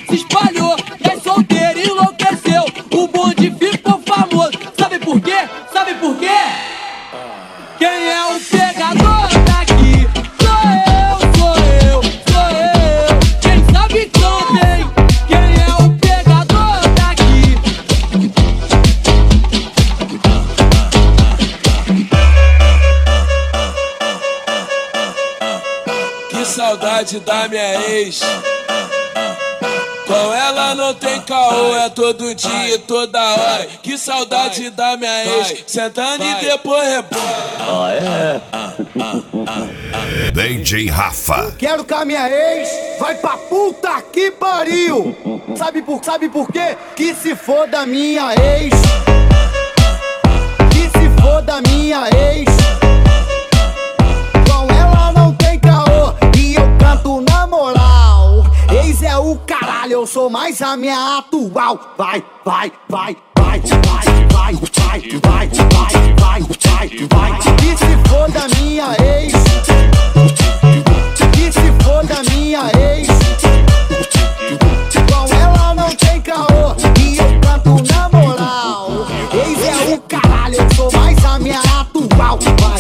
se espalhou, e as solteiras enlouqueceu. O bonde ficou famoso. Sabe por quê? Sabe por quê? Quem é o pegador daqui? Sou eu. Quem sabe cantem. Quem é o pegador daqui? Que saudade da minha ex. Com ela não tem caô, é todo dia e toda hora. Que saudade da minha ex, sentando e depois rebola. DJ Rafa. Quero que a minha ex vai pra puta que pariu. Sabe por quê? Que se for da minha ex. Que se for da minha ex. Com ela não tem caô e eu canto na moral. Ex é o caralho, eu sou mais a minha atual. Vai. Que se for da minha ex. Que se for da minha ex. Com ela não tem caô e eu canto na moral. Ex é o caralho, eu sou mais a minha atual. Vai.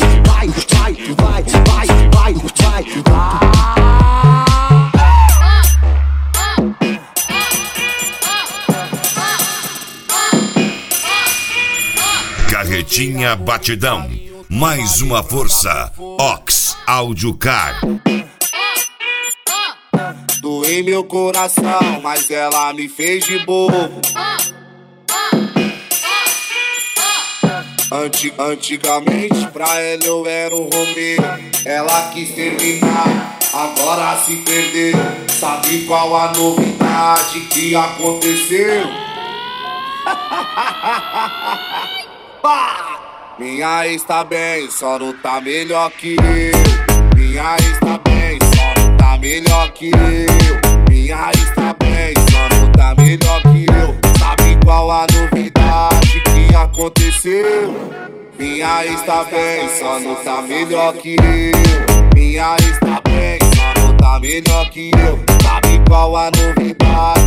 Carretinha Batidão. Mais uma força. Ox Audiocar. Doei meu coração, mas ela me fez de bobo. Antigamente pra ela eu era um Romeu. Ela quis terminar, agora se perdeu. Sabe qual a novidade que aconteceu? Minha ex tá bem, só não tá melhor que eu. Minha ex tá bem, só não tá melhor que eu. Minha ex tá bem, só não tá melhor que eu. Sabe qual a novidade que aconteceu? Minha ex tá bem, só não tá melhor que eu. Minha ex tá bem, só não tá melhor que eu. Sabe qual a novidade